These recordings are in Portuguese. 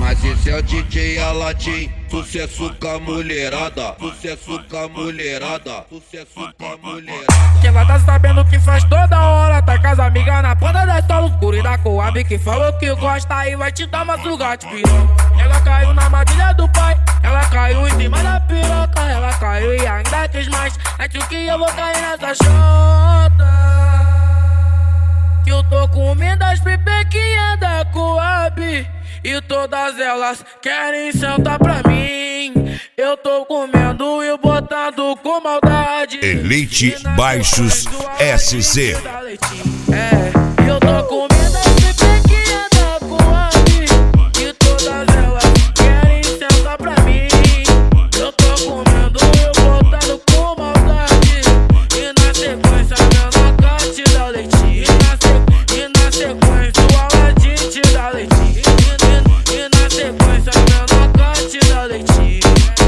Mas esse é o DJ Aladim, sucesso com a mulherada, sucesso com a mulherada, sucesso com a mulherada. Que ela tá sabendo que faz toda hora, tá com as amigas na ponta da sola, os guri da Coab que falou que gosta e vai te dar uma sugate, piranha. Ela caiu na armadilha do pai, ela caiu em cima da piroca, ela caiu e ainda quis mais. É que eu vou cair nessa chota, que eu tô comendo as pipequinhas da Coab e todas elas querem sentar pra mim. Eu tô comendo e botando com maldade. Elite Baixos SC. Eu tô comendo as pipequinhas da Coab e todas elas querem sentar pra mim. Eu tô comendo e botando com maldade. E na sequência meu nocaute dá leite. E na sequência o Aladim te dá leite. E na sequência meu nocaute dá leite.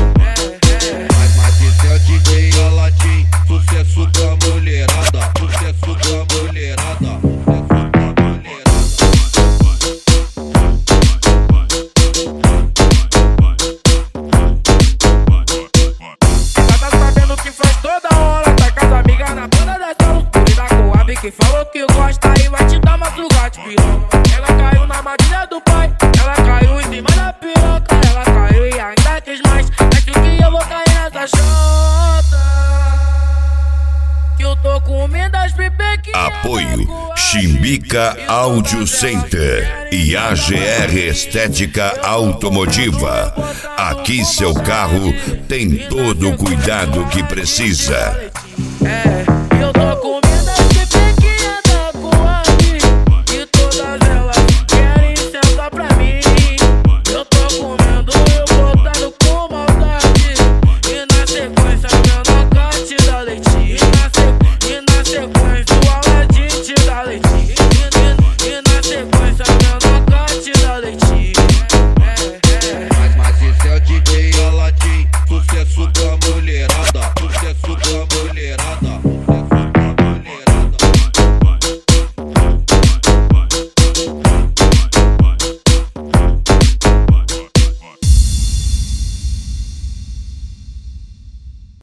Mas esse é o DJ Aladim, sucesso com a mulherada, sucesso com a mulherada, sucesso com a mulherada. Ela tá sabendo que faz toda hora, tá com as amigas na banda da sola, os guri da Coab que falou que gosta e vai te dar uma sugate, piranha. Ela caiu na armadilha do pai, ela caiu em cima da piroca, ela caiu e ainda quis mais. É que eu vou cair nessa chota, que eu tô comendo as pipequinhas. Apoio Chimbica Audio Center e AGR Estética Automotiva. Aqui seu carro tem todo o cuidado que precisa. Eu tô comendo